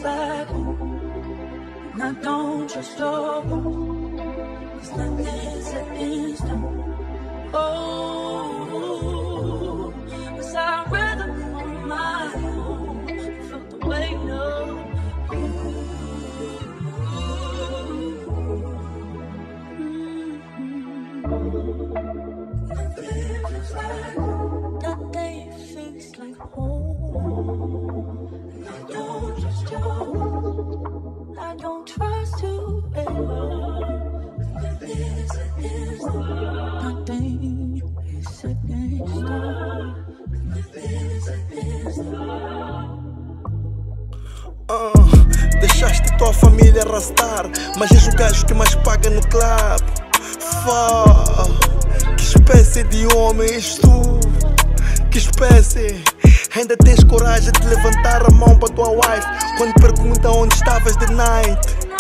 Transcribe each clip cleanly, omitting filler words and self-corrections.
like home, and I don't trust your home, 'cause nothing's an instant. Oh, 'cause I'd rather be on my own, feel the weight of you. Nothing feels like home, that day feels like home, and I don't trust you, I don't trust you ever. Nothing is against you, nothing is against you, nothing is against you. Deixaste tua família arrastar, mas és o gajo que mais paga no club. Que espécie de homem és tu? Que espécie? Ainda tens coragem de levantar a mão para tua wife quando pergunta onde estavas de night?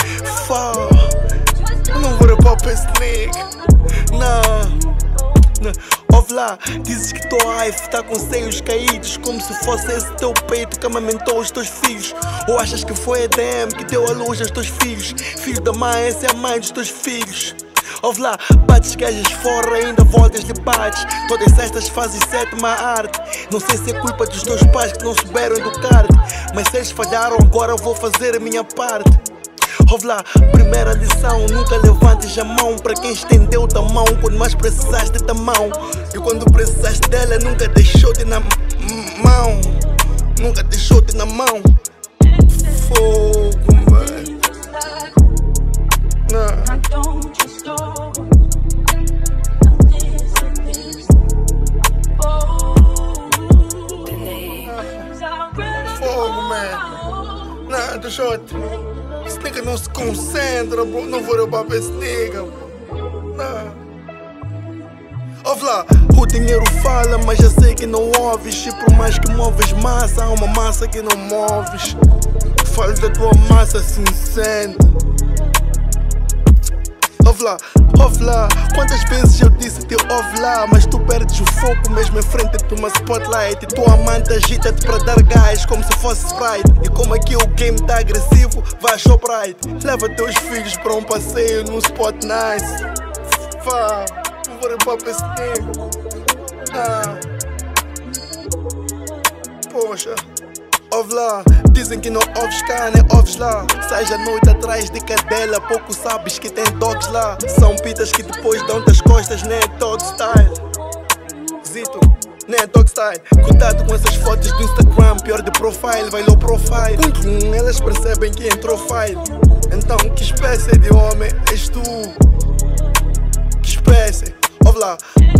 Eu não vou repar para esse nigga. Não. Ouve lá, dizes que tua wife tá com seios caídos, como se fosse esse teu peito que amamentou os teus filhos. Ou achas que foi a EDM que deu a luz aos teus filhos? Filho da mãe, essa é a mãe dos teus filhos. Ouve lá, bates gajas fora, ainda voltas-lhe bates. Todas estas fazem sétima arte. Não sei se é culpa dos teus pais que não souberam educar-te, mas se eles falharam, agora eu vou fazer a minha parte. Ouve lá, primeira lição, nunca levantes a mão para quem estendeu-te a mão quando mais precisaste da mão. E quando precisaste dela, nunca deixou-te na mão. Nunca deixou-te na mão. Fogo, mano. I don't trust your home, nothing's against you. Fogo, man. Nah, do shot. Esse nigga não se concentra, bro. Não vou roubar pra esse nigga, bro. Nah. Ouve lá, o dinheiro fala, mas já sei que não ouves. E por mais que moves massa, há uma massa que não moves. Falo da tua massa sincera. Ouve lá, quantas vezes eu disse-te ouve lá, mas tu perdes o foco mesmo em frente de uma spotlight. E tua amante agita-te para dar gás como se fosse Sprite. E como aqui o game tá agressivo, vai a Shoprite. Leva teus filhos para um passeio num spot nice. Não vou repar para esse nigga. Poxa. Ouve lá, dizem que não ouves cá, nem ouves lá. Sais à noite atrás de cadela, pouco sabes que tem dogs lá. São pitas que depois dão-te as costas, nem é dog style. Zito, nem é dog style. Cuidado com essas fotos do Instagram, pior de profile, vai low profile. Elas percebem que entrou file. Então que espécie de homem és tu? Que espécie? Ouve lá,